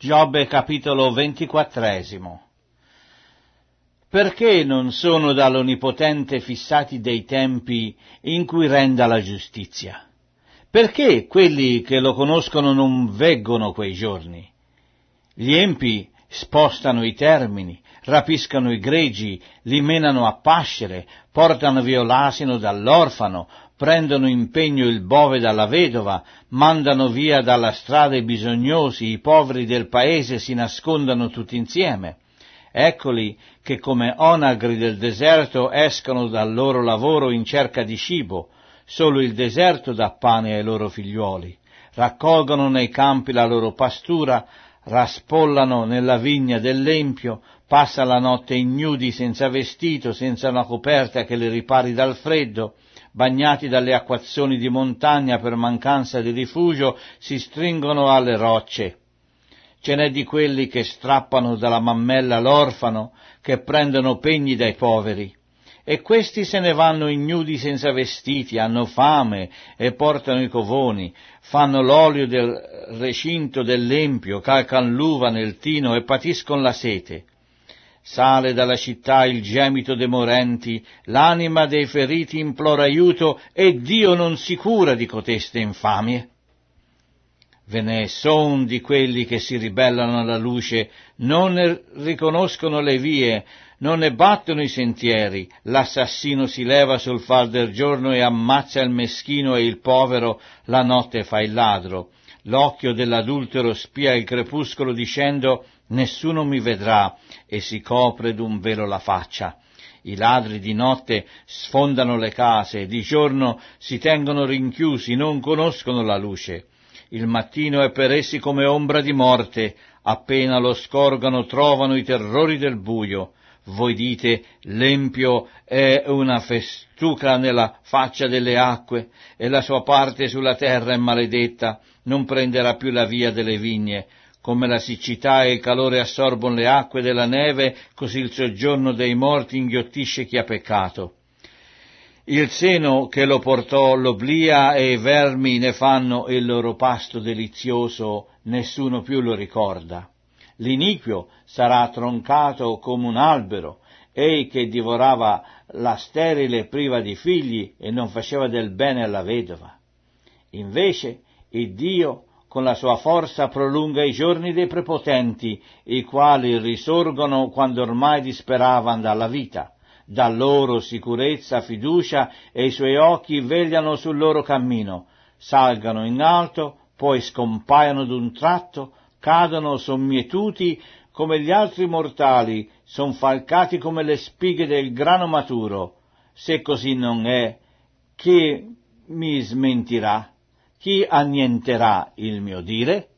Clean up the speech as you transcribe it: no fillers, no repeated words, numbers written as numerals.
Giobbe capitolo 24. Perché non sono dall'Onnipotente fissati dei tempi in cui renda la giustizia? Perché quelli che lo conoscono non veggono quei giorni? Gli empi spostano i termini, rapiscono i greggi, li menano a pascere, portano via l'asino dall'orfano, prendono in pegno il bove dalla vedova, mandano via dalla strada i bisognosi, i poveri del paese si nascondono tutti insieme. Eccoli che come onagri del deserto escono dal loro lavoro in cerca di cibo, solo il deserto dà pane ai loro figliuoli, raccolgono nei campi la loro pastura, raspollano nella vigna dell'empio, passa la notte ignudi senza vestito, senza una coperta che li ripari dal freddo, bagnati dalle acquazzoni di montagna per mancanza di rifugio, si stringono alle rocce. Ce n'è di quelli che strappano dalla mammella l'orfano, che prendono pegni dai poveri, e questi se ne vanno ignudi senza vestiti, hanno fame e portano i covoni, fanno l'olio del recinto dell'empio, calcan l'uva nel tino e patiscono la sete. Sale dalla città il gemito dei morenti, l'anima dei feriti implora aiuto e Dio non si cura di coteste infamie. Ve ne son di quelli che si ribellano alla luce, non ne riconoscono le vie, non ne battono i sentieri, l'assassino si leva sul far del giorno e ammazza il meschino e il povero, la notte fa il ladro. L'occhio dell'adultero spia il crepuscolo dicendo nessuno mi vedrà e si copre d'un velo la faccia. I ladri di notte sfondano le case, di giorno si tengono rinchiusi, non conoscono la luce. Il mattino è per essi come ombra di morte, appena lo scorgano trovano i terrori del buio. Voi dite, l'empio è una festuca nella faccia delle acque, e la sua parte sulla terra è maledetta, non prenderà più la via delle vigne. Come la siccità e il calore assorbono le acque della neve, così il soggiorno dei morti inghiottisce chi ha peccato. Il seno che lo portò l'oblìa e i vermi ne fanno il loro pasto delizioso, nessuno più lo ricorda. L'iniquo sarà troncato come un albero, ei che divorava la sterile priva di figli e non faceva del bene alla vedova. Invece il Dio con la sua forza prolunga i giorni dei prepotenti, i quali risorgono quando ormai disperavano dalla vita. Dà loro sicurezza, fiducia, e i suoi occhi vegliano sul loro cammino. Salgano in alto, poi scompaiono d'un tratto, cadono sommietuti come gli altri mortali, son falcati come le spighe del grano maturo. Se così non è, chi mi smentirà? Chi annienterà il mio dire?